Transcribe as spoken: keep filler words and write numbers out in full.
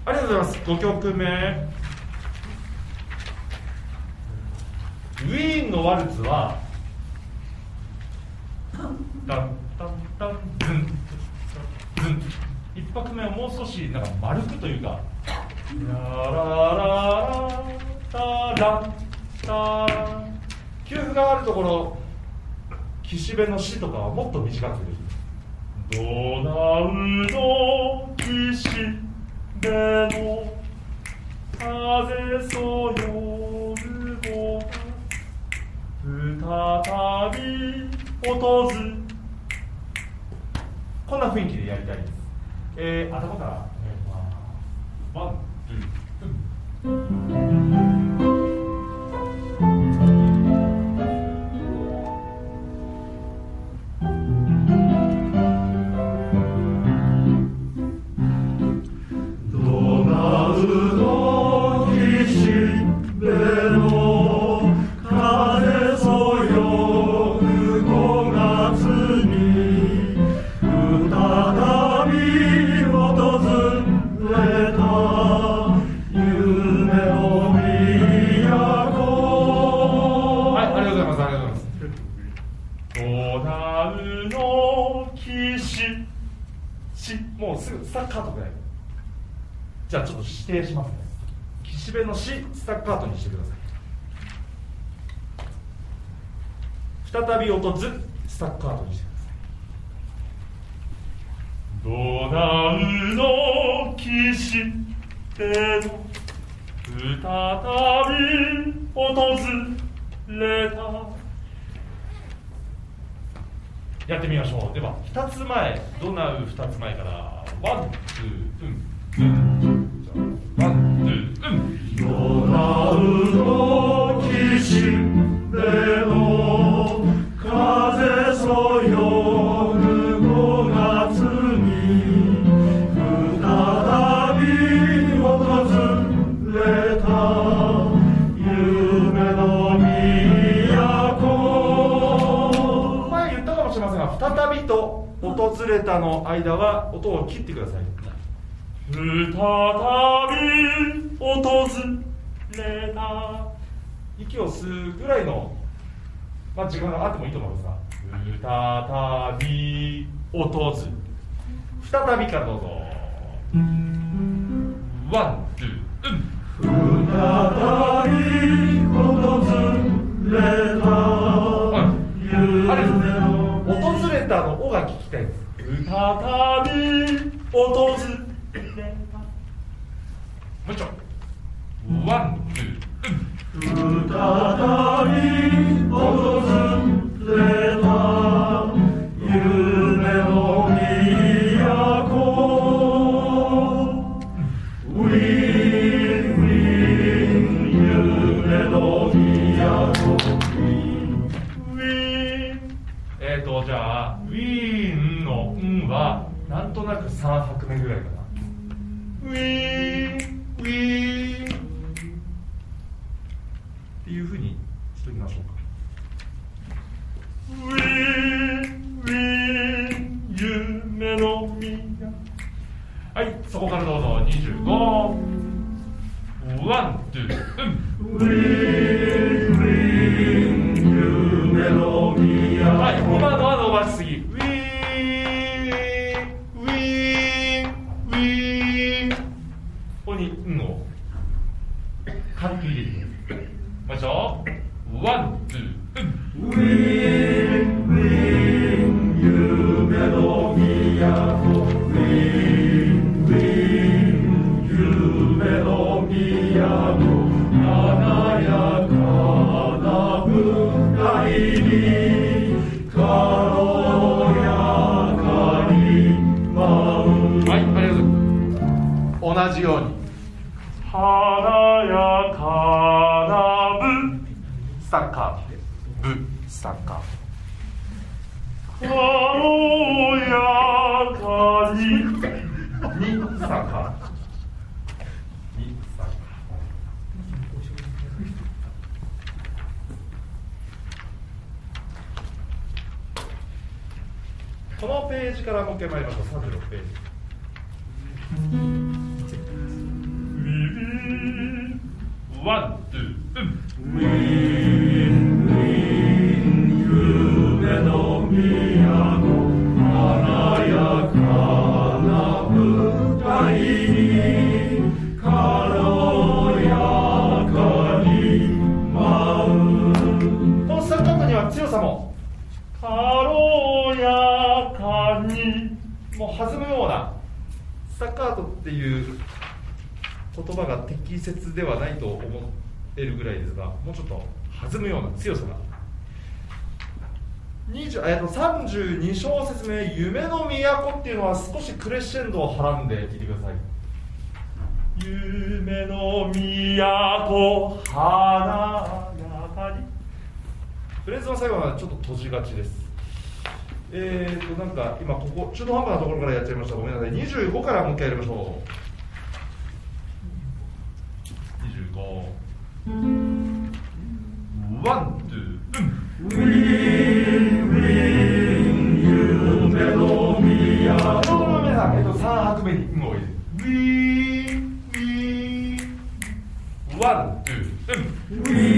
ありがとうございます。ごきょくめ、ウィーンのワルツはタンタンタンズンズン。一拍目はもう少しなんか丸くというか、ラララララタラ、休符があるところ、岸辺の詩とかはもっと短くできる。ドナウの岸辺の風そよぐごが再び訪ず。こんな雰囲気でやりたいです。えー、頭から、えー、ワン、ツー、うん。もうすぐスタッカートぐらい。じゃあちょっと指定しますね。岸辺の詩スタッカートにしてください。再び音ずスタッカートにしてください。ドナウの岸辺の再び訪れた。やってみましょう。ではふたつまえ、ドナウふたつまえからワン、ツー、うん、うん、ワン、ツー、うん。ドナウの岸辺の風そよぐごがつに再び訪れた夢の都。前言ったかもしれませんが、再びと訪れたの間は音を切ってください。再び訪れた。息を吸うぐらいの、まあ、時間があってもいいと思いますが、再び訪ず。再びからどうぞ。ワン、ツー、うん。再び訪れた。あれですね、訪れたの「お」が聞きたいです。再び訪れた。もう一度。ワン、ツー、うん。再び訪れた夢の都。ウィーン、ウィーン、夢の都。えーと、じゃあ、ウィーンの「ん」は、なんとなくさん拍目ぐらいかな。ウィーン、ウィーンっていうふうにしときましょうか。ウィーン、ウィーン、夢の都。はい、そこからどうぞ。にじゅうご。ワン、ツー、うん。ウィーン、ウィーン、夢の都。はい、今のは伸ばしすぎ。ウィーン、ウィーン、ウィーン。ここに「ん」を軽く入れてください。もう一度。ワン、ツー、うん。ウィーン、ウィーン、夢の都。ウィーン、ウィーン、夢の都。華やかな舞台に軽やかに舞う。はい、ありがとう。同じように。華やかな舞、スタッカートで舞、スタッカート。軽やかににスタッカート。にスタッカート。このページからもう一回参りましょう。さんじゅうろくページ。 ワン、ツー、うん。 ウィンウィン夢の都華やかな舞台に軽やかに舞う。 このスタッカートには強さも軽やかにもう弾むような、スタッカートっていう言葉が適切ではないと思えるぐらいですが、もうちょっと弾むような強さが。にじゅうえっとさんじゅうに小節目「夢の都」っていうのは少しクレッシェンドをはらんで聴いてください。夢の都華やかに。フレーズの最後はちょっと閉じがちです。えーとなんか今ここ中途半端なところからやっちゃいました。ごめんなさい。にじゅうごからもう一回やりましょう。にじゅうご。ワン、ツー、うん。 ウィンウィン夢の都。 皆さん、えっと、さん拍目に「ん」を入れる。ウィーンウィーンワン、ツー、うん。 ウィ